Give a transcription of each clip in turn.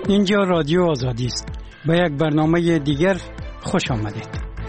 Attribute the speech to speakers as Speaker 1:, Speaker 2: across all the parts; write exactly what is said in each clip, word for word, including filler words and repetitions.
Speaker 1: اینجا رادیو آزادی است. به یک برنامه دیگر خوش آمدید.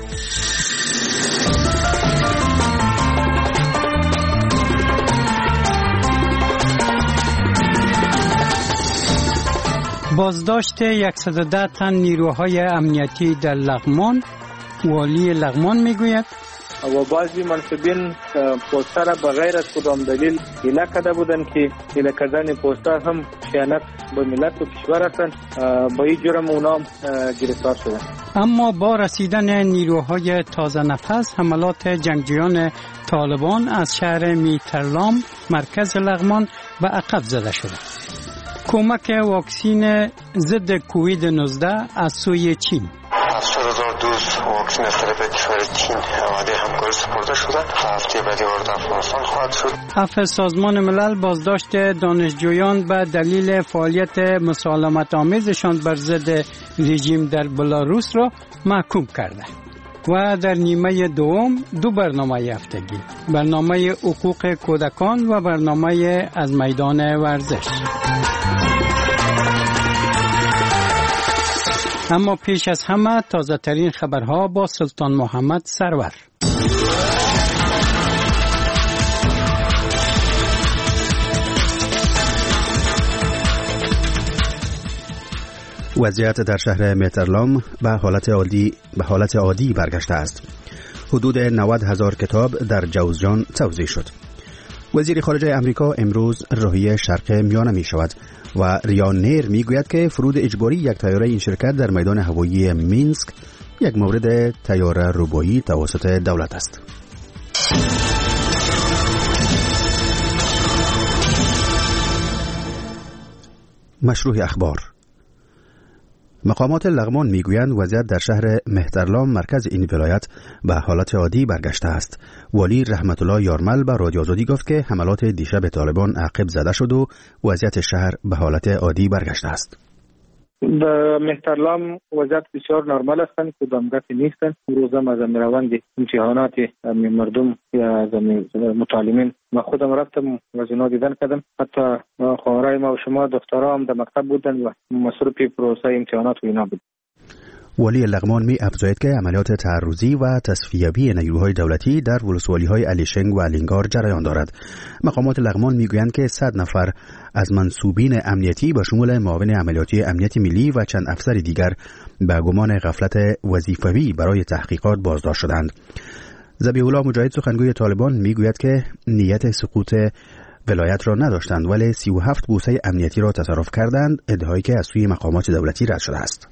Speaker 1: بازداشت صد و ده تن نیروهای امنیتی در لغمان. والی لغمان میگوید
Speaker 2: و بعضی منصبین پوستر را بغیر از کدام دلیل ایله کرده بودند که ایله کردن پوستر هم خیانت به ملت و کشور هستند. با این جرم اونا گرفتار شدند.
Speaker 1: اما با رسیدن نیروهای تازه نفس حملات جنگجویان طالبان از شهر میترلام مرکز لغمان به عقب زده شده. کمک واکسین ضد کووید نوزده از سوی چین.
Speaker 3: از چهار هزار دوز واکسن از طرف کشور چین وعده همکاری سپرده شده. هفته بعدی وارد افغانستان خواهد شد.
Speaker 1: عفو سازمان ملل بازداشت دانشجویان به دلیل فعالیت مسالمت آمیزشان بر ضد رژیم در بلاروس را محکوم کرده. و در نیمه دوم دو برنامه هفتگی، برنامه حقوق کودکان و برنامه از میدان ورزش. اما پیش از همه تازه ترین خبرها با سلطان محمد سرور.
Speaker 4: وضعیت در شهر میترلام به حالت عادی به حالت عادی برگشته است. حدود نود هزار کتاب در جوزجان توزیع شد. وزیر خارجه امریکا امروز راهی شرق میانه می شود و ریانیر می گوید که فرود اجباری یک طیاره این شرکت در میدان هوایی مینسک یک مورد طیاره روبایی توسط دولت است. مشروع اخبار. مقامات لغمان میگویند وضعیت در شهر مهترلام مرکز این ولایت به حالت عادی برگشته است. والی رحمت الله یارمل به رادیو آزادی گفت که حملات دیشب طالبان عقب زده شد و وضعیت شهر به حالت عادی برگشته است.
Speaker 2: در مهترلام وضعیت بسیار نرمال است، کدامگاهی نیستند. روز هم از روند امتحانات مردم یا از متعلمین ما خودم رفتم و زینا دیدن کردم. حتی خواهرای ما و شما دخترها هم در مکتب بودن و مصروف پروسه امتحانات و اینا بود.
Speaker 4: والی لغمان می افزاید که عملیات تعرضی و تصفیه‌ای نیروهای دولتی در ولسوالی‌های علیشنگ و الینگار جریان دارد. مقامات لغمان میگویند که صد نفر از منصوبین امنیتی به شمول معاون عملیاتی امنیت ملی و چند افسر دیگر به گمان غفلت وظیفوی برای تحقیقات بازداشت شدند. ذبیح الله مجاهد سخنگوی طالبان میگوید که نیت سقوط ولایت را نداشتند ولی سی و هفت بوسه امنیتی را تصرف کردند، ادعایی که از سوی مقامات دولتی رد شده است.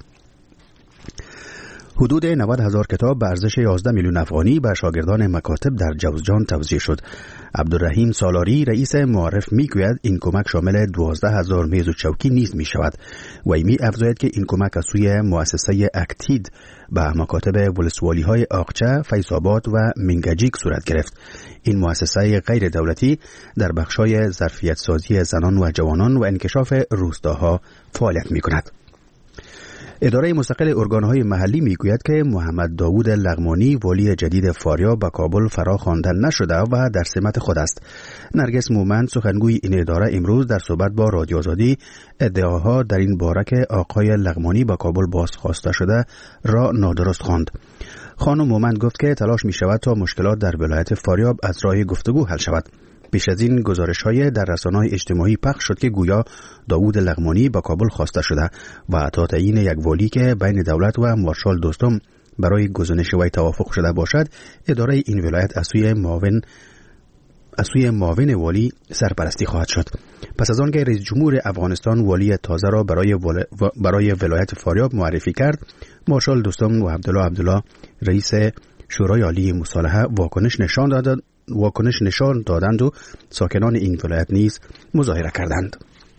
Speaker 4: حدود نود هزار کتاب به ارزش یازده میلیون افغانی به شاگردان مکاتب در جوزجان توزیع شد. عبدالرحیم سالاری رئیس معرف میگوید این کمک شامل دوازده هزار میز و چوکی نیز می شود و می افزاید که این کمک از سوی مؤسسه اکتید به مکاتب ولسوالی های آقچه، فیض‌آباد و منگجیک صورت گرفت. این مؤسسه غیر دولتی در بخشای ظرفیت سازی زنان و جوانان و انکشاف روستاها فعالیت می کند. اداره مستقل ارگان‌های محلی میگوید که محمد داوود لغمانی والی جدید فاریاب به کابل فرا خواندن نشده و در سمت خود است. نرگس مومند سخنگوی این اداره امروز در صحبت با رادیو آزادی ادعاها در این باره که آقای لغمانی به کابل بازخواسته شده را نادرست خواند. خانم مومند گفت که تلاش می شود تا مشکلات در ولایت فاریاب از راه گفتگو حل شود. پیش از این گزارش‌های در رسانه‌های اجتماعی پخش شد که گویا داوود لغمانی به کابل خواسته شده و تا تعیین یک والی که بین دولت و مارشال دوستم برای گزینش وی توافق شده باشد، اداره این ولایت از سوی معاون از سوی معاون والی سرپرستی خواهد شد. پس از آن که رئیس جمهور افغانستان والی تازه را برای ول... برای ولایت فاریاب معرفی کرد، مارشال دوستم و عبدالله عبدالله رئیس شورای عالی مصالحه واکنش نشان دادند واکنش نشان دادند و ساکنان این ولایت نیز مظاهره کردند.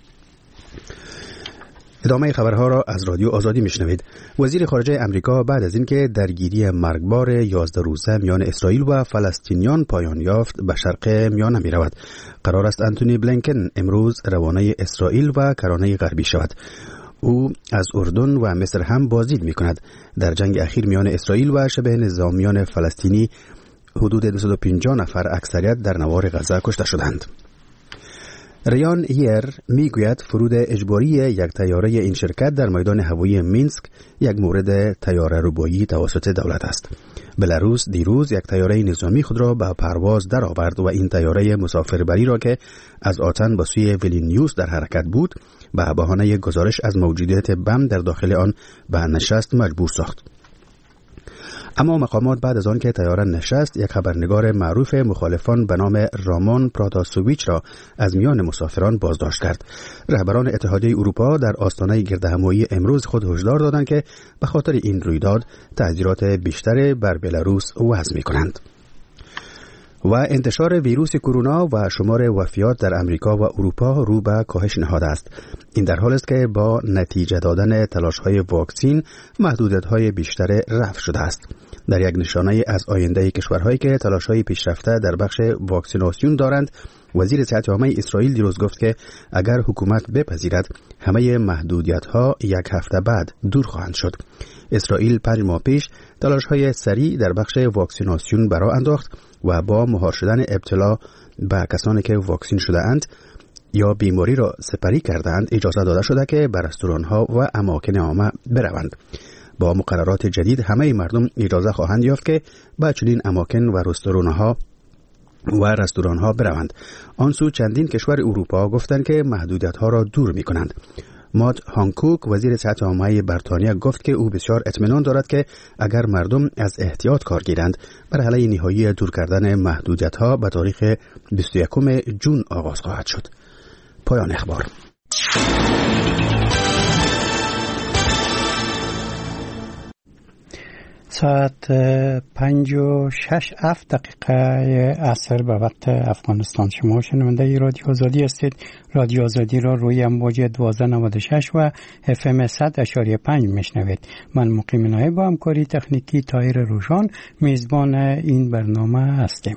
Speaker 4: ادامه خبرها را از رادیو آزادی میشنوید. وزیر خارجه امریکا بعد از اینکه درگیری مرگبار یازده روزه میان اسرائیل و فلسطینیان پایان یافت به شرق میانه می رود. قرار است انتونی بلینکن امروز روانه اسرائیل و کرانه غربی شود. او از اردن و مصر هم بازدید می کند. در جنگ اخیر میان اسرائیل و شبه نظامیان فلسطینی حدود دویست و پنجاه نفر اکثریت در نوار غزه کشته شدند. ریان یر میگوید فرود اجباری یک طیاره این شرکت در میدان هوایی مینسک یک مورد طیاره ربایی توسط دولت است. بلاروس دیروز یک طیاره نظامی خود را به پرواز درآورد و این طیاره مسافربری را که از آتن به سوی ویلنیوس در حرکت بود به بهانه گزارش از موجودیت بم در داخل آن به نشست مجبور ساخت. اما مقامات بعد از آن که طیاره نشست یک خبرنگار معروف مخالفان به نام رامان پراتاسوویچ را از میان مسافران بازداشت کرد. رهبران اتحادیه اروپا در آستانه گردهمایی امروز خود هشدار دادند که به خاطر این رویداد تعذیرات بیشتر بر بلاروس وضع می‌کنند. و انتشار ویروس کرونا و شمار وفیات در امریکا و اروپا رو به کاهش نهاده است. این در حالی است که با نتیجه دادن تلاش‌های واکسین محدودیت‌های بیشتر رفع شده است. در یک نشانه از آینده کشورهایی که تلاش‌های پیشرفته در بخش واکسیناسیون دارند، وزیر صحت عامه اسرائیل دیروز گفت که اگر حکومت بپذیرد همه محدودیت‌ها یک هفته بعد دور خواهند شد. اسرائیل پنج ماه پیش تلاش‌های سریع در بخش واکسیناسیون برآ انداخت و با مهار شدن ابتلا به کسانی که واکسین شده اند یا بیماری را سپری کردند اجازه داده شده که به رستوران‌ها و اماکن عامه بروند. با مقررات جدید همه مردم اجازه خواهند یافت که به چنین اماکن و رستوران‌ها و رستوران‌ها بروند. آن سو چندین کشور اروپا گفتند که محدودیت‌ها را دور می‌کنند. مات هانکوک وزیر صحت عامه بریتانیا گفت که او بسیار اطمینان دارد که اگر مردم از احتیاط کار گیرند مرحله نهایی دور کردن محدودیت‌ها به تاریخ بیست و یکم جون آغاز خواهد شد. پایان اخبار.
Speaker 1: ساعت پنج و شش افت دقیقه عصر به وقت افغانستان. شما شنونده رادیو آزادی هستید. رادیو آزادی را روی امواج دوازده نود و شش و اف ام صد اشاری پنج میشنوید. من مقیم نایب با همکاری تکنیکی طاهر روشان میزبان این برنامه هستیم.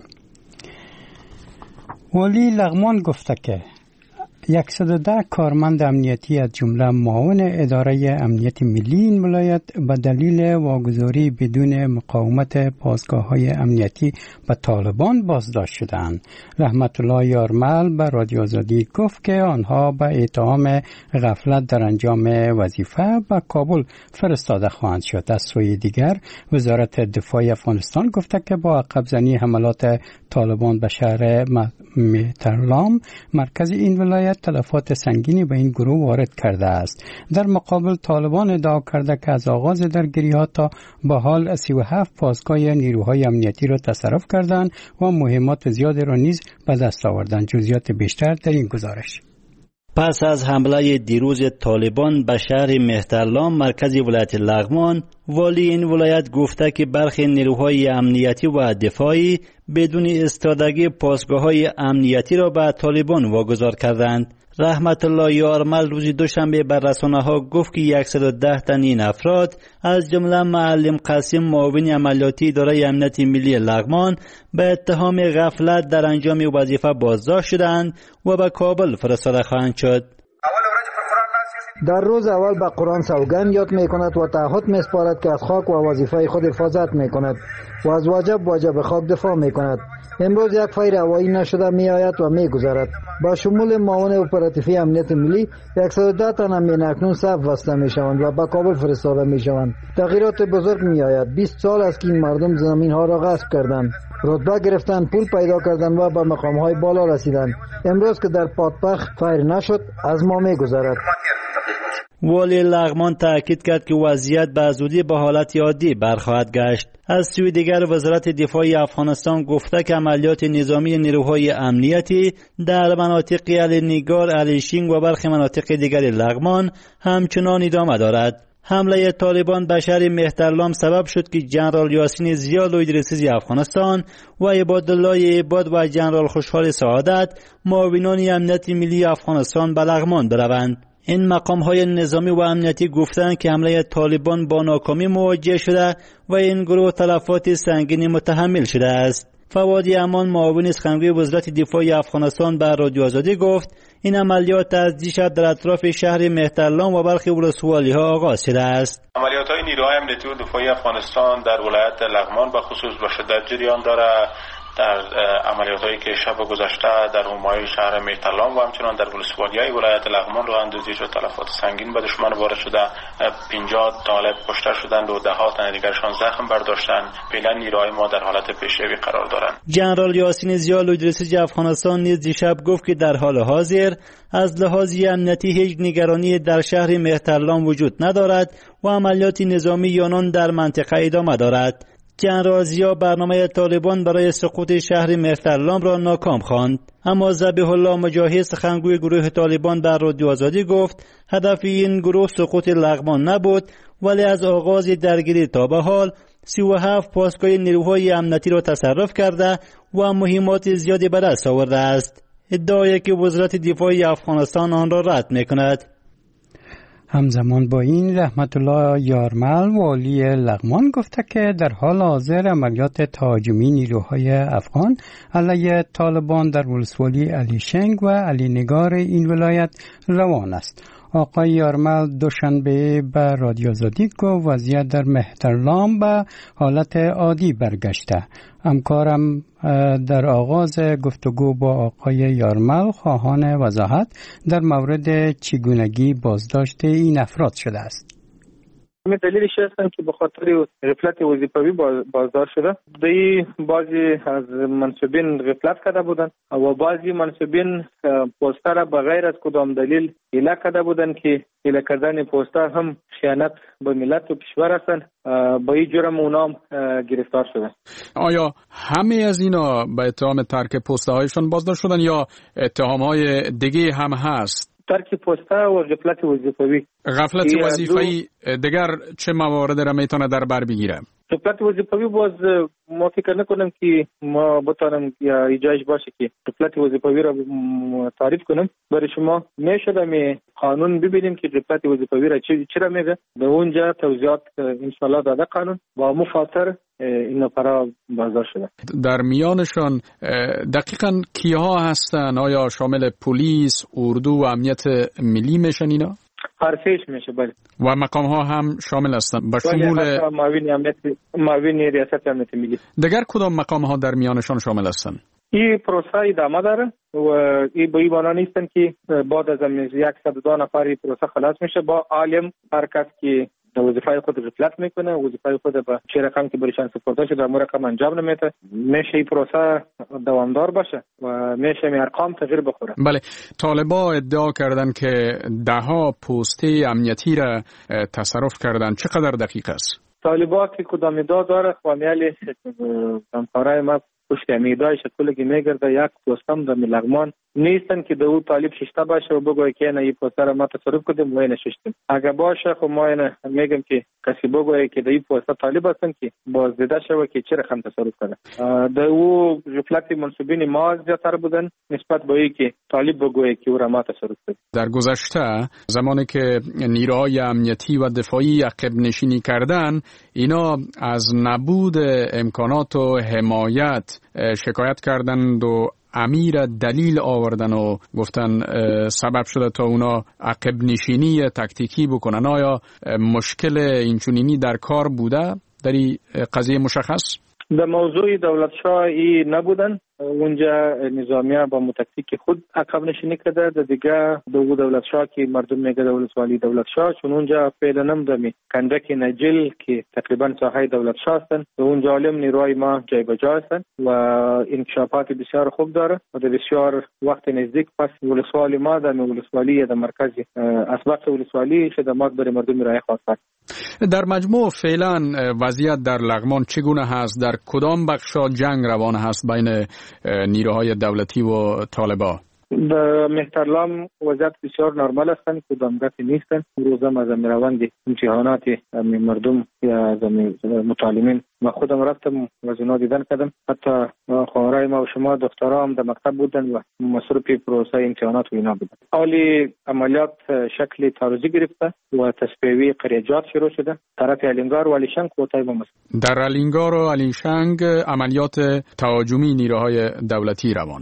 Speaker 1: والی لغمان گفته که صد و ده کارمند امنیتی از جمله معاون اداره امنیت ملی این ولایت به دلیل واگذاری بدون مقاومت پاسگاه‌های امنیتی به طالبان بازداشت شدند. رحمت الله یارمل به رادیو آزادی گفت که آنها به اتهام غفلت در انجام وظیفه به کابل فرستاده خواهند شد. از سوی دیگر وزارت دفاع افغانستان گفته که با عقب زنی حملات طالبان به شهر مهترلام مرکز این ولایت تلفات سنگینی به این گروه وارد کرده است. در مقابل طالبان ادعا کرده که از آغاز درگیری‌ها تا به حال سی و هفت پاسگاه نیروهای امنیتی را تصرف کردند و مهمات زیادی را نیز به دست آوردند. جزئیات بیشتر در این گزارش.
Speaker 5: پس از حمله دیروز طالبان به شهر مهترلام مرکز ولایت لغمان، والی این ولایت گفته که برخی نیروهای امنیتی و دفاعی بدون استادگی پاسگاه‌های امنیتی را به طالبان واگذار کردند. رحمت الله یارمل روز دوشنبه بر رسانه‌ها گفت که صد و ده تن این افراد از جمله معلم قاسم معاون عملیاتی اداره امنیت ملی لغمان به اتهام غفلت در انجام وظیفه بازداشت شدند و به کابل فرستاده خواهند شد.
Speaker 6: در روز اول به قرآن سوگند یاد می کند و تعهد می سپارد که از خاک و وظیفه خود حفاظت می کند و از واجب واجب خاک دفاع می کند. امروز یک فیر هوایی نشده می آید و می گذرد. با شمول معاون اپراتیفی امنیت ملی صد و ده تن هم اکنون صف بسته می شوند و به کابل فرستاده می شوند. تغییرات بزرگ می آید. بیست سال است که این مردم زمین ها را غصب کردند، رتبه گرفتند، پول پیدا کردند و به مقام های بالا رسیدند. امروز که در پادپخ فیر نشد از ما می گذرد.
Speaker 5: والی لغمان تاکید کرد که وضعیت به زودی به حالت عادی برخواهد گشت. از سوی دیگر وزارت دفاع افغانستان گفته که عملیات نظامی نیروهای امنیتی در مناطق النگار، الیشینگ و برخی مناطق دیگر لغمان همچنان ادامه دارد. حمله طالبان به شهر مهترلام سبب شد که جنرال یاسین زیا لویدرسیزی افغانستان و عبادالله عباد و جنرال خوشحال سعادت معاونان امنیت ملی افغانستان به لغمان بروند. این مقام‌های نظامی و امنیتی گفتند که حمله طالبان با ناکامی مواجه شده و این گروه تلفات سنگینی متحمل شده است. فواد امان معاون سخنگوی وزارت دفاع افغانستان به رادیو آزادی گفت این عملیات از دیشب در اطراف شهر مهترلام و برخی ولسوالی‌ها آغاز شده است.
Speaker 7: عملیات‌های نیروهای امنیتی و دفاعی افغانستان در ولایت لغمان به خصوص به شدت جریان دارد در عملیاتایی که شب گذشته در حومه شهر مهترلام و همچنان در ولسوالیای ولایت لغمان راه اندازی شد. تلفات سنگین به دشمن وارد شده، پنجاه طالب کشته شدند و ده ها تن دیگرشان زخم برداشتند. فعلا نیروهای ما در حالت پیشروی قرار دارند. جنرال یاسین ضیا لوجرسیج افغانستان نیز دیشب گفت که در حال حاضر از لحاظ امنیتی هیچ نگرانی در شهر مهترلام وجود ندارد و عملیات نظامی یانان در منطقه ادامه دارد. جنرال ضیا برنامه طالبان برای سقوط شهر مهترلام را ناکام خواند، اما ذبیح الله مجاهد سخنگوی گروه طالبان در رادیو آزادی گفت هدف این گروه سقوط لغمان نبود، ولی از آغاز درگیری تا به حال سی و هفت پاسگاه نیروهای امنیتی را تصرف کرده و مهمات زیادی به دست آورده است. ادعایی که وزارت دفاع افغانستان آن را رد می‌کند.
Speaker 1: همزمان با این رحمت الله یارمل والی لغمان گفته که در حال حاضر عملیات تهاجمی نیروهای افغان علیه طالبان در ولسوالی علی شنگ و علی نگار این ولایت روان است. آقای یارمل دوشنبه به رادیو آزادی گفت وضعیت در مهترلام به حالت عادی برگشته. همکارم در آغاز گفتگو با آقای یارمل خواهان وضاحت در مورد چگونگی بازداشت این افراد شده است.
Speaker 2: می دلیلش هستن که به خاطر غفلت وظیفوی بازداشت شده. دی بعضی از منصوبین غفلت کرده بودند و بعضی منصوبین پوسته را بغیر از کدام دلیل ایله کرده بودند که ایله کردن پوسته هم خیانت به ملت و کشور هستند. با این جرم اونام گرفتار شده.
Speaker 8: آیا همه از اینا به اتهام ترک پوسته هایشان بازداشت شدن یا اتهام های دیگه هم هست؟
Speaker 2: ترک پوسته و غفلت وظیفوی.
Speaker 8: غفلت وظیفوی دیگر چه موارد را میتونه در بر بگیره؟
Speaker 2: غفلت وظیفوی باز ما فکر نکنم که ما بتانم یا ایجاش باشه که غفلت وظیفوی را تعریف کنم. برای شما میشد می قانون ببینیم که غفلت وظیفوی را چی چرا میگه. به اونجا توضیحات ان شاء الله داده قانون با مفاصله این پرا بازداشت شده.
Speaker 8: در میانشان دقیقاً کیها هستن؟ آیا شامل پلیس، اردو و امنیت ملی میشن اینا؟
Speaker 2: حرفیش میشه بله.
Speaker 8: و مقام ها هم شامل هستن به شمول
Speaker 2: معاون امنیت معاون ریاست امنیت ملی.
Speaker 8: دیگر کدام مقام ها در میانشان شامل هستن؟
Speaker 2: این پروسه ادامه داره و این به این معنا نیستن که بعد از صد و دو نفر این پروسه خلاص میشه. با عالم هر کس که وظیفه خود غفلت میکنه، وظیفه خود به چه رقم که برایشان سپرده شده در رقم انجام نمیده، میشه این پروسه دوامدار باشه و میشه می ارقام تغییر بخوره.
Speaker 8: بله، طالبا ادعا کردن که ده ها پسته امنیتی را تصرف کردن. چقدر دقیق است؟
Speaker 2: طالبا که کدام ادعا داره خوامیالی همکارای ما پشت امیدای شکلگی میگرده یک پوستم در لغمان نیستن که دو طالب ششته باشه و بگوی که نه این پوسته را ما تصرف کردیم و این ششتیم. اگه باشه خب ما این میگم که کسی بگوی که این پوسته طالب هستن که بازدیده شوه که چرا هم تصرف کرده. دو غفلت منصوبین ما زیادتر بودن نسبت به این که طالب بگوی که او را ما تصرف کرد.
Speaker 8: در گذشته زمانی که نیروهای امنیتی و دفاعی عقب نشینی کردن، اینا از نبود امکانات و حمایت شکایت کردند و امیر دلیل آوردن و گفتن سبب شده تا اونا عقب نشینی تکتیکی بکنن. آیا مشکل اینچنینی در کار بوده در این قضیه مشخص؟
Speaker 2: در موضوع دولت شاه ای نبودن. اونجا نظامیه با متکتیک خود عقب نشینی کرده. در دیگه دو دولت شاه که مردم میگه دولت والی دولت شاه، چون اونجا فعلا نمدمی کندک نجل که تقریبا ساحه دولت شاه هستن و اونجا علم نیروهای ما جای بجا هستن و انکشافات بسیار خوب داره و در بسیار وقت نزدیک پس ولسوالی ما در ولسوالی در مرکزی اسبق ولسوالی خدمات برای مردم رای خواست.
Speaker 8: در مجموع فعلا وضعیت در لغمان چگونه هست؟ در کدام بخشا جنگ روان هست بین نیروهای دولتی و طالبا؟
Speaker 2: در مهترلام وضعیت بسیار نرمال هستند، کدام گپی نیستن. روزم از میروند امتحانات مردم یا از متعلمین ما خودم رفتم و زینا دیدن کردم. حتی خواهرای ما و شما دخترها هم در مکتب بودن و مصروف پروسه امتحانات و اینا بودن. حالی عملیات شکل تعرضی گرفته و تصفیه قریجات شروع شده طرف الینگار و علیشنگ و تایب مصر.
Speaker 8: در الینگار و علیشنگ عملیات تهاجمی نیروهای دولتی روان است.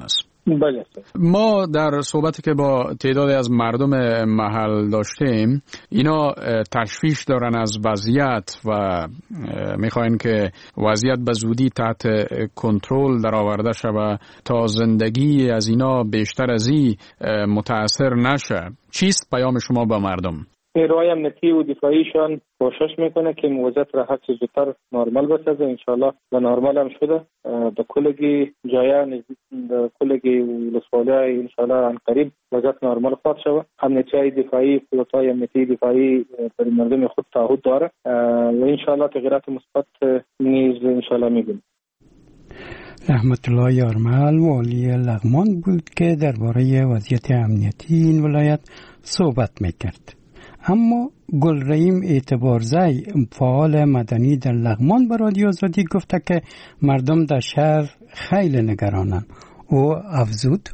Speaker 2: بله.
Speaker 8: ما در صحبتی که با تعدادی از مردم محل داشتیم، اینا تشویش دارن از وضعیت و میخواین که وضعیت به زودی تحت کنترل در آورده شود تا زندگی از اینا بیشتر از این متاثر نشه. چیست پیام شما به مردم؟
Speaker 2: نیروهای امنیتی و دفاعیشان کوشش میکنه که وضعیت را هر چه زودتر نرمال بسازه. انشالله به نرمال هم شده. در کلگی جایان در کلگی ولسوالی انشالله ان قریب وضعیت نرمال خواهد شود. امنیتی دفاعی قوت‌های امنیتی دفاعی برای مردم خود تعهد داره و انشالله تغییرات مثبت نیز انشالله میبینیم.
Speaker 1: رحمت الله یارمل والی لغمان بود که درباره وضعیت امنیتی این ولایت صحبت میکرد. اما گلرحیم اعتبارزی فعال مدنی در لغمان به رادیو آزادی گفته که مردم در شهر خیلی نگرانند. او افزود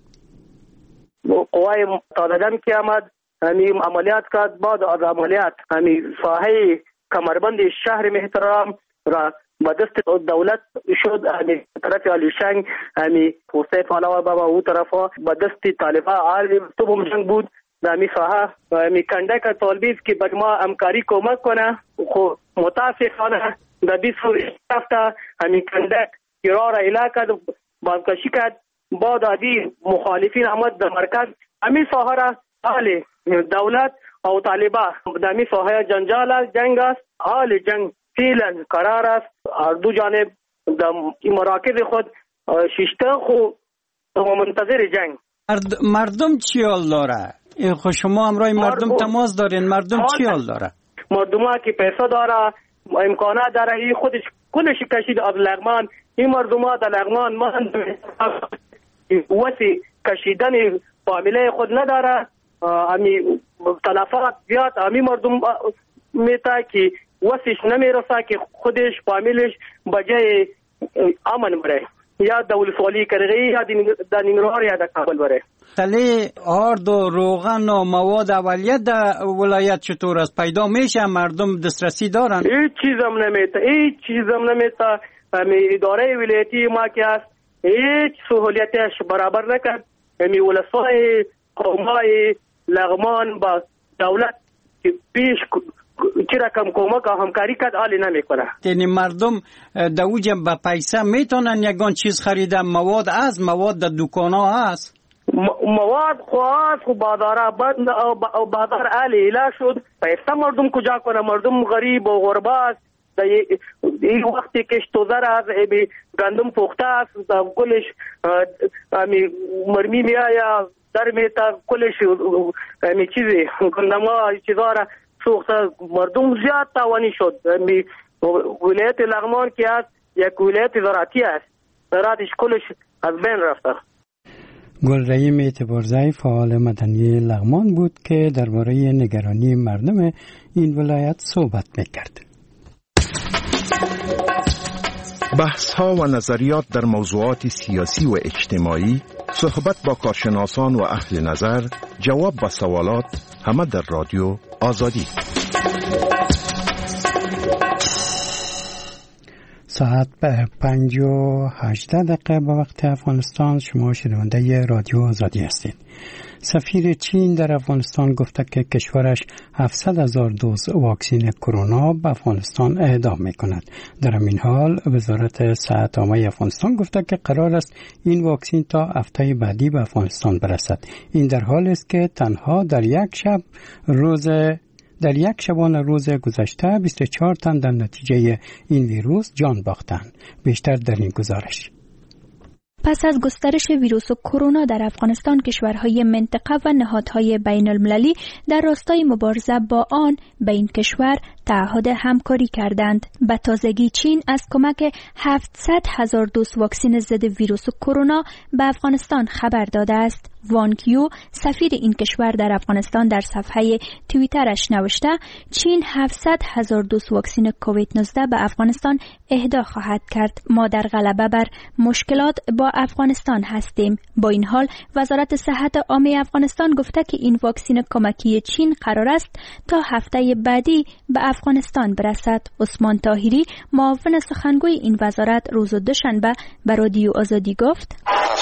Speaker 9: قوای متعاقدم که آمد همین عملیات کرد. بعد از عملیات همین ساحه کمربند شهر مهترام را به دست دولت شد. همین طرف علیشنگ همین حسین فالوا بابا او طرفا به دست طالبان عالی تو هم جنگ بود. دامی ساحه می کندک طالبیز که به ما همکاری کمک کنه. خو متاسفانه در بیست هفته همین کندک کرار علاقه بازکشی کرد. بعد ادی مخالفین آمد در مرکز همین ساحه را حال دولت او طالبان دامی ساحه جنجال جنگ است. حال جنگ فعلا قرار است. هر دو جانب در مراکز خود ششته خو منتظر جنگ.
Speaker 1: مردم چی حال داره؟ خو شما همراه مردم تماس دارین. مردم چی حال داره؟
Speaker 9: مردم ها که پیسه داره امکانات داره این خودش کلش کشید از لغمان. این مردم ها در لغمان من وسی کشیدن فامیله خود نداره. امی تلفات زیاد امی مردم میتا که وسیش نمیرسه که خودش فامیلش بجای امن بره یا دولت ولی کرغی یا در نینگرهار یا در کابل بره.
Speaker 1: تله آرد و روغن و مواد اولیه در ولایت چطور است؟ پیدا میشه؟ مردم دسترسی دارن؟
Speaker 9: هیچ چیزم نمیتا هیچ چیزم نمیتا. همی اداره ولایتی ما که است هیچ سهولیتش برابر نکرد. همی ولسای قومای لغمان با دولت که پیش چی رقم کمک و همکاری کرد حالی نمیکنه.
Speaker 1: یعنی مردم در اوجه با پیسه میتونن یگان چیز خریدن؟ مواد از مواد در دکان ها هست؟
Speaker 9: مواد خواهد خو بازار بازار عالی اله شد. پیسه مردم کجا کنه؟ مردم غریب و غرباست. این وقتی که شتوزر از گندم پخته است کلش مرمی میایا در میتا کلش می چیزی گندم ها چیزا را سوخته. مردم زیاد تاوانی شد. ولایت لغمان که است یک ولایت زراعتی است. زراعتش کلش از بین رفته.
Speaker 1: گلرحیم اعتبارزی فعال مدنی لغمان بود که درباره نگرانی مردم این ولایت صحبت میکرد.
Speaker 10: بحث ها و نظریات در موضوعات سیاسی و اجتماعی، صحبت با کارشناسان و اهل نظر، جواب با سوالات، همه در رادیو آزادی.
Speaker 1: ساعت به پنج و هجده دقیقه به وقت افغانستان. شما شنونده رادیو آزادی هستید. سفیر چین در افغانستان گفته که کشورش هفتصد هزار دوز واکسن کرونا به افغانستان اهدا می کند. در این حال وزارت صحت عامه افغانستان گفته که قرار است این واکسن تا هفته بعدی به افغانستان برسد. این در حالی است که تنها در یک شب روز در یک شبانه روز گذشته بیست و چهار تن در نتیجه این ویروس جان باختند. بیشتر در این گزارش.
Speaker 11: پس از گسترش ویروس کرونا در افغانستان، کشورهای منطقه و نهادهای بین المللی در راستای مبارزه با آن به این کشور تعهد همکاری کردند. به تازگی چین از کمک هفتصد هزار دوز واکسن ضد ویروس کرونا به افغانستان خبر داده است. وان کیو، سفیر این کشور در افغانستان، در صفحه توییترش نوشته چین هفتصد هزار دوز واکسن کووید نوزده به افغانستان اهدا خواهد کرد. ما در غلبه بر مشکلات با افغانستان هستیم. با این حال وزارت صحت عامه افغانستان گفته که این واکسن کمکی چین قرار است تا هفته بعدی به افغانستان برسد. عثمان طاهری، معاون سخنگوی این وزارت، روز دوشنبه به رادیو آزادی گفت
Speaker 3: هفتاد هزار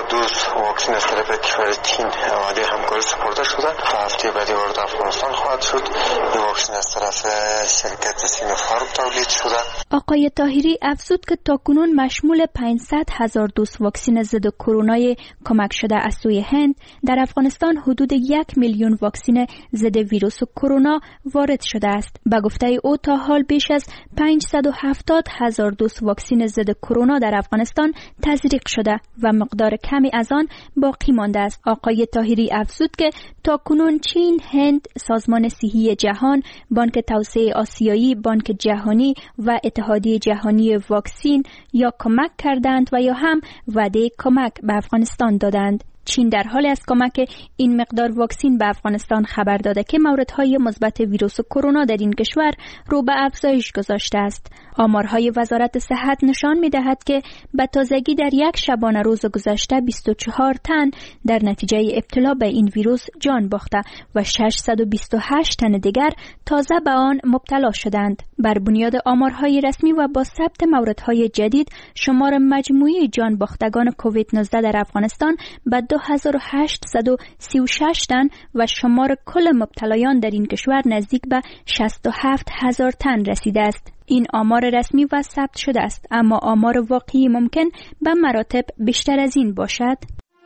Speaker 3: دوز واکسن از طرف کشور چین آماده همکاری سپرده شده. هفته بعدی وارد افغانستان خواهد شد. این واکسن از طرف شرکت سینوفارم تولید شده.
Speaker 11: آقای طاهری افزود که تاکنون مشمول پانصد هزار دوز واکسن ضد کرونا کمک شده از سوی هند، در افغانستان حدود یک میلیون واکسن ضد ویروس کرونا وارد شده است. به گفته او تا حال بیش از پانصد و هفتاد هزار دوز واکسن ضد کرونا در افغانستان تزریق شده و مقدار کمی از آن باقی مانده است. آقای طاهری افزود که تاکنون چین، هند، سازمان صحی جهان، بانک توسعه آسیایی، بانک جهانی و اتحادیه جهانی واکسن یا کمک کردند و یا هم وعده کمک به افغانستان دادند. چین در حال از کمک این مقدار واکسن به افغانستان خبر داده که موردهای مثبت ویروس کرونا در این کشور رو به افزایش گذاشته است. آمارهای وزارت صحت نشان می‌دهد که به تازگی در یک شبانه روز گذشته بیست و چهار تن در نتیجه ابتلا به این ویروس جان باخته و ششصد و بیست و هشت تن دیگر تازه به آن مبتلا شدند. بر بنیاد آمارهای رسمی و با ثبت موردهای جدید، شمار مجموعی جان باختگان کووید نوزده در افغانستان به دو هزار و هشتصد و سی و شش تن و شمار کل مبتلایان در این کشور نزدیک به شصت و هفت هزار تن رسیده است. این آمار رسمی و ثبت شده است، اما آمار واقعی ممکن به مراتب بیشتر از این باشد.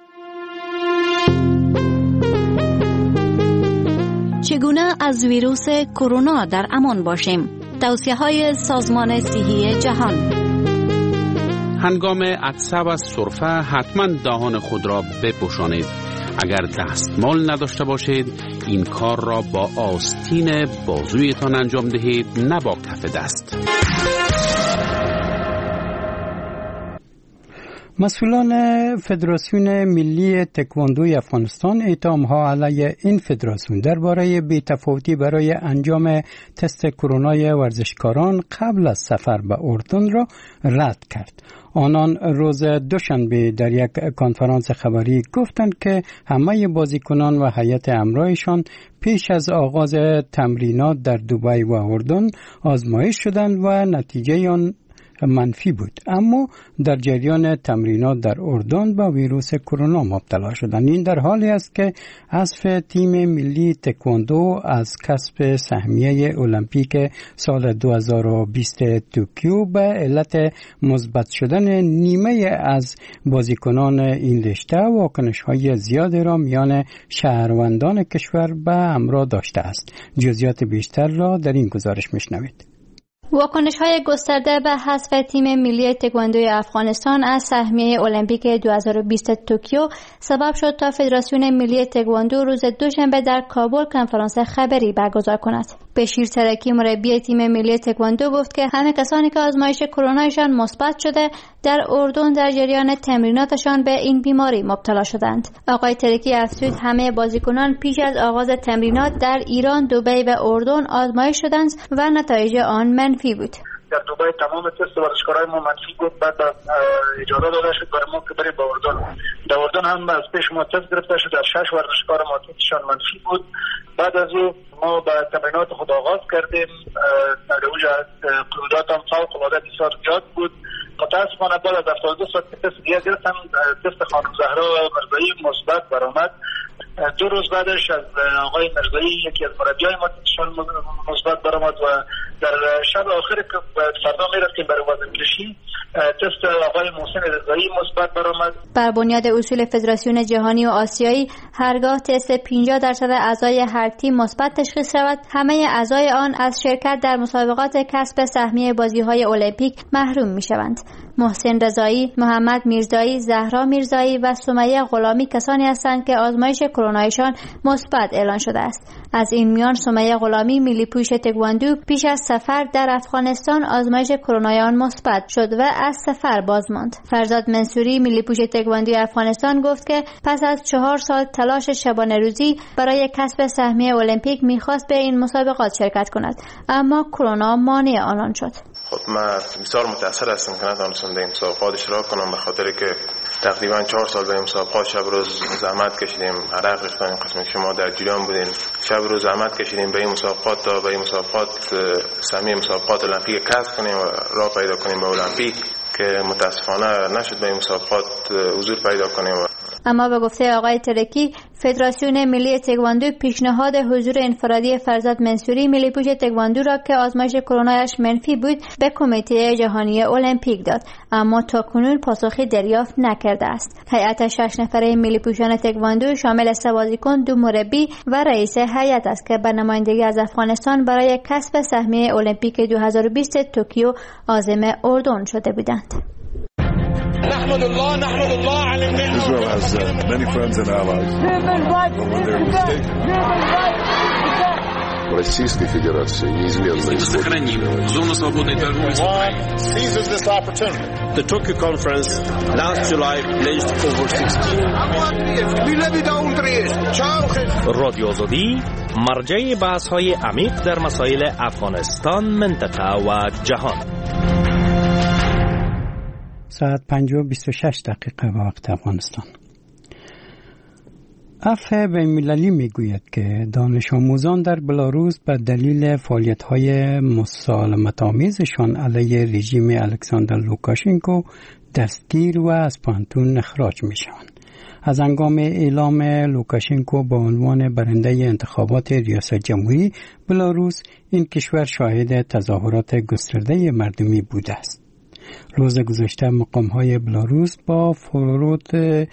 Speaker 12: چگونه از ویروس کرونا در امان باشیم؟ توصیه‌های سازمان صحی جهان.
Speaker 13: هنگام عطسه و سرفه حتما دهان خود را بپوشانید. اگر دستمال نداشته باشید، این کار را با آستین بازویتان انجام دهید، نه با کف دست.
Speaker 1: مسئولان فدراسیون ملی تکواندوی افغانستان اتهام‌ها علیه این فدراسیون درباره بی‌تفاوتی برای انجام تست کرونای ورزشکاران قبل از سفر به اردن را رد کرد. آنان روز دوشنبه در یک کنفرانس خبری گفتند که همه بازیکنان و هیئت همراهشان پیش از آغاز تمرینات در دبی و اردن آزمایش شدند و نتیجه آن منفی بود، اما در جریان تمرینات در اردن با ویروس کرونا مبتلا شدند. این در حالی است که حذف تیم ملی تکواندو از کسب سهمیه المپیک سال دو هزار و بیست توکیو به علت مثبت شدن نیمه از بازیکنان این رشته واکنش‌های زیادی را میان شهروندان کشور به همراه داشته است. جزئیات بیشتر را در این گزارش میشنوید.
Speaker 14: واکنش‌های گسترده به حذف تیم ملی تکواندوی افغانستان از سهمیه المپیک دو هزار و بیست توکیو سبب شد تا فدراسیون ملی تکواندو روز دوشنبه در کابل کنفرانس خبری برگزار کند. بشیر ترکی مربی تیم ملی تکواندو گفت که همه کسانی که آزمایش کرونایشان مثبت شده در اردن در جریان تمریناتشان به این بیماری مبتلا شدند. آقای ترکی افزود همه بازیکنان پیش از آغاز تمرینات در ایران، دبی و اردن آزمایش شدند و نتایج آن منفی بود.
Speaker 15: در دبی تمام تست ورزشکارای ما منفی بود، بعد اجازه داده شد برای ما که بریم به اردن. در اردن هم از پیش ما تست گرفته شد، از شش ورزشکار ما تستشان منفی بود. بعد از او ما به تمرینات خود آغاز کردیم. در اوجه قیودات هم فوق العاده بسیار زیاد بود. متاسفانه بعد از هفتاد و دو ساعت تست دیگه گرفتم، تست خانم زهرا مرزایی مثبت برآمد. دو روز بعدش از آقای مرزایی یکی از مربیای ما تستشان مثبت برآمد و در شب آخر که فردا میرفتیم برای وزنکشی تست آقای محسن رضایی مثبت برآمد.
Speaker 14: بر بنیاد اصول فدراسیون جهانی و آسیایی هرگاه تست پنجاه درصد اعضای هر تیم مثبت تشخیص شود، همه اعضای آن از شرکت در مسابقات کسب سهمیه بازی‌های المپیک محروم می‌شوند. محسن رضایی، محمد میرزایی، زهرا میرزایی و سمیه غلامی کسانی هستند که آزمایش کرونایشان مثبت اعلان شده است. از این میان سمیه غلامی ملی پوش تکواندو پیش از سفر در افغانستان آزمایش کرونای آن مثبت شد و از سفر باز ماند. فرزاد منصوری ملی پوش تکواندو افغانستان گفت که پس از چهار سال تلاش شبانه روزی برای کسب سهمیه المپیک میخواست به این مسابقات شرکت کند، اما کرونا مانع آنان شد.
Speaker 7: خب من بسیار متأثر هستم که نتونستم در این مسابقات اشتراک کنم، به خاطر که تقریبا چهار سال به این مسابقات شب روز زحمت کشیدیم، عرق ریختیم، قسم شما در جریان بودین، شب روز زحمت کشیدیم به این مسابقات تا به این مسابقات سهمیه مسابقات المپیک کسب کنیم و راه پیدا کنیم به المپیک، که متاسفانه نشد به این مسابقات حضور پیدا کنیم.
Speaker 14: اما به گفته آقای ترکی، فدراسیون ملی تکواندو پیشنهاد حضور انفرادی فرزاد منصوری ملی پوش تکواندو را که آزمایش کرونایش منفی بود به کمیته جهانی المپیک داد، اما تا کنون پاسخی دریافت نکرده است. هیئت شش نفره ملی پوشان تکواندو شامل سه بازیکن، دو مربی و رئیس هیئت است که به نمایندگی از افغانستان برای کسب سهمیه المپیک دو هزار و بیست توکیو عازم اردن شده بودند.
Speaker 16: نحمد الله نحمد الله على النعمة. Israel has uh, many friends and allies. But when they're mistaken. Российской Федерации неизменно
Speaker 13: сохраним зону свободной торговли.
Speaker 16: Seizes this opportunity.
Speaker 17: The Tokyo conference last July pledged over sixteen.
Speaker 18: رادیو آزادی مرجع بحث‌های عمیق در مسائل افغانستان، منطقه و جهان.
Speaker 1: ساعت پنج و بیست و شش دقیقه به وقت افغانستان. عفو بین‌المللی میگوید که دانش آموزان در بلاروس به دلیل فعالیت‌های مسالمت‌آمیزشان علیه رژیم الکساندر لوکاشنکو دستگیر و از پانتون اخراج می‌شوند. از هنگام اعلام لوکاشنکو به عنوان برنده انتخابات ریاست جمهوری بلاروس، این کشور شاهد تظاهرات گسترده مردمی بوده است. روز گذشته مقام‌های بلاروس با فرود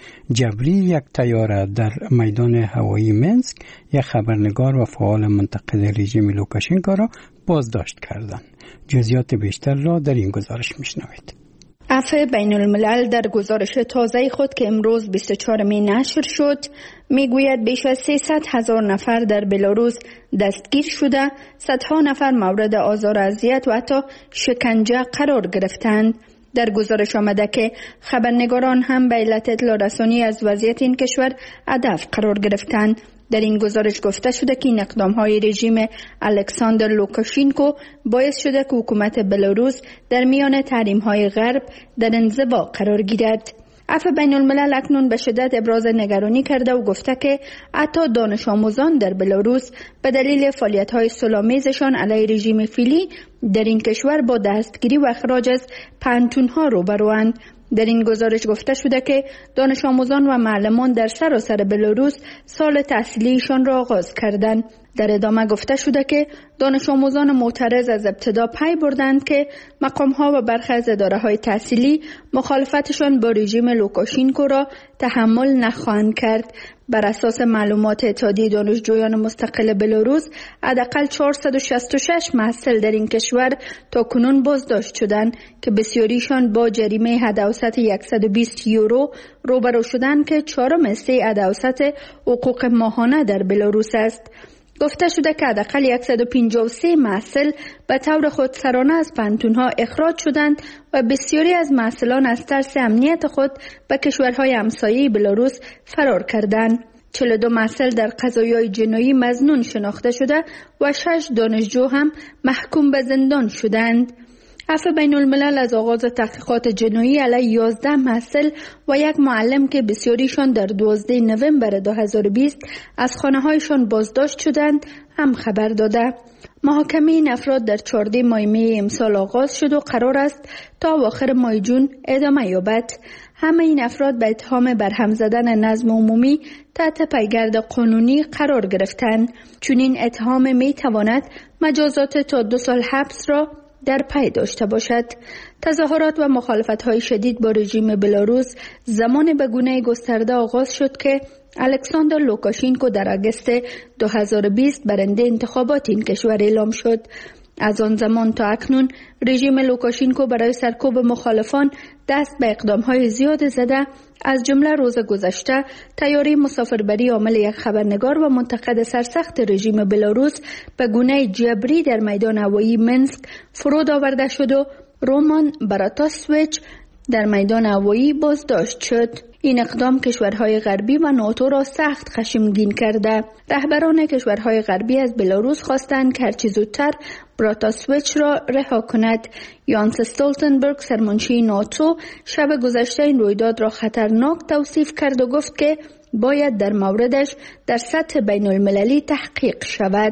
Speaker 1: جبری یک طیاره در میدان هوایی منسک یک خبرنگار و فعال منتقد رژیم لوکاشنکو را بازداشت کردند. جزئیات بیشتر را در این گزارش میشنوید.
Speaker 19: عفو بین الملل در گزارش تازه خود که امروز بیست و چهارم نشر شد میگوید بیش از سیصد هزار نفر در بلاروس دستگیر شده، صدها نفر مورد آزار و اذیت و حتی شکنجه قرار گرفتند. در گزارش آمده که خبرنگاران هم به علت اطلاع رسانی از وضعیت این کشور هدف قرار گرفتند. در این گزارش گفته شده که این اقدام‌های رژیم الکساندر لوکاشنکو باعث شده که حکومت بلاروس در میان تحریم‌های غرب در انزوا قرار گیرد. عفو بین الملل اکنون به شدت ابراز نگرانی کرده و گفته که حتی دانش آموزان در بلاروس به دلیل فعالیت‌های صلح‌آمیزشان علیه رژیم فعلی در این کشور با دستگیری و اخراج از پانتون‌ها روبروند. در این گزارش گفته شده که دانش آموزان و معلمان در سراسر بلاروس سال تحصیلیشان را آغاز کردند. در ادامه گفته شده که دانش آموزان معترض از ابتدا پی بردند که مقام‌ها و برخی از اداره‌های تحصیلی مخالفتشان با رژیم لوکاشنکو را تحمل نخواهند کرد. بر اساس معلومات اتحادیه دانشجویان مستقل بلاروس، حداقل چهارصد و شصت و شش محصل در این کشور تا کنون بازداشت شدند که بسیاریشان با جریمه حد اوسط صد و بیست یورو روبرو شدند که چهارم سه حد اوسط حقوق ماهانه در بلاروس است. گفته شده که حداقل صد و پنجاه و سه محصل به طور خودسرانه از پانتون‌ها اخراج شدند و بسیاری از محصلان از ترس امنیت خود به کشورهای همسایه بلاروس فرار کردند. چهل و دو محصل در قضایای جنایی مظنون شناخته شده و شش دانشجو هم محکوم به زندان شدند. عفو بین الملل از آغاز تحقیقات جنایی علیه یازده محصل و یک معلم که بسیاریشان در دوازده نوامبر دو هزار و بیست از خانه‌هایشان بازداشت شدند هم خبر داده. محاکمه این افراد در چهارده ماه می امسال آغاز شد و قرار است تا آخر ماه جون ادامه یابد. همه این افراد به اتهام برهم زدن نظم عمومی تحت پیگرد قانونی قرار گرفتند. چون این اتهام می تواند مجازات تا دو سال حبس را در پی داشته باشد. تظاهرات و مخالفت‌های شدید با رژیم بلاروس زمان به گونه گسترده آغاز شد که الکساندر لوکاشنکو در آگوست دو هزار و بیست برنده انتخابات این کشور اعلام شد. از آن زمان تا اکنون رژیم لوکاشنکو برای سرکوب مخالفان دست به اقدام‌های زیاد زده، از جمله روز گذشته طیاره مسافربری عامل یک خبرنگار و منتقد سرسخت رژیم بلاروس به گونه جبری در میدان هوایی منسک فرود آورده شد و رومان براتاسویچ در میدان هوایی بازداشت شد. این اقدام کشورهای غربی و ناتو را سخت خشمگین کرده. رهبران کشورهای غربی از بلاروس خواستند که هرچه زودتر براتاسویچ را رها کند. یانس استولتنبرگ سرمنشی ناتو شب گذشته این رویداد را خطرناک توصیف کرد و گفت که باید در موردش در سطح بین المللی تحقیق شود.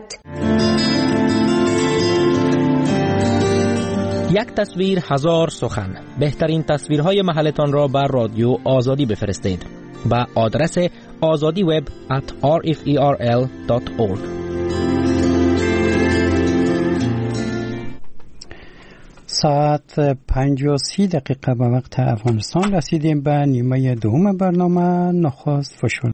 Speaker 18: یک تصویر هزار سخن. بهترین تصویرهای محلتان را بر رادیو آزادی بفرستید.
Speaker 20: به آدرس آزادی وب ات آر اف ای آر ال دات اورگ.
Speaker 1: ساعت پنج و سی دقیقه به وقت افغانستان رسیدیم به نیمه دوم برنامه. نخست فشرده